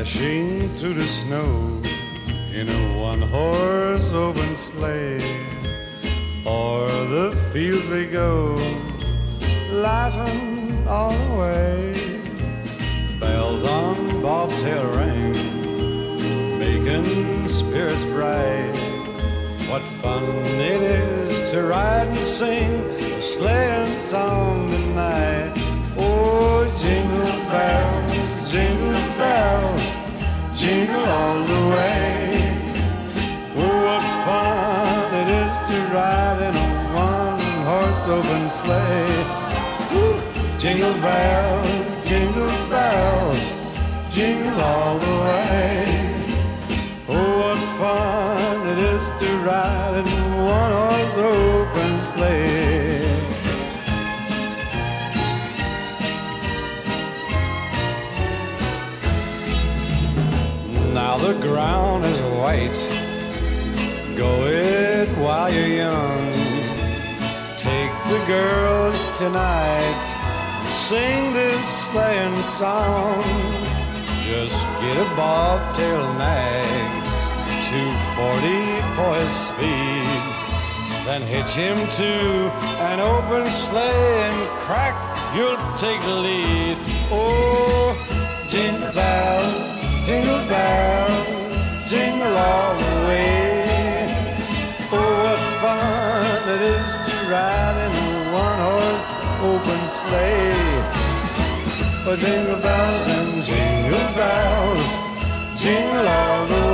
dashing through the snow in a one-horse open sleigh. O'er the fields we go, laughing all the way. Bells on bobtail ring, making spirits bright. What fun it is to ride and sing a sleighing song tonight. Oh, jingle bells, jingle all the way. Oh, what fun it is to ride in a one-horse open sleigh. Woo! Jingle bells, jingle all the way. Oh, what fun it is to ride in a one-horse open sleigh. Now the ground is white, go it while you're young. Take the girls tonight, sing this sleighing song. Just get a bobtail nag, 240 for his speed. Then hitch him to an open sleigh and crack, you'll take the lead. Oh, jingle bells, jingle all the way. Oh, what fun it is to ride in a one-horse open sleigh. Oh, jingle bells and jingle bells, jingle all the way.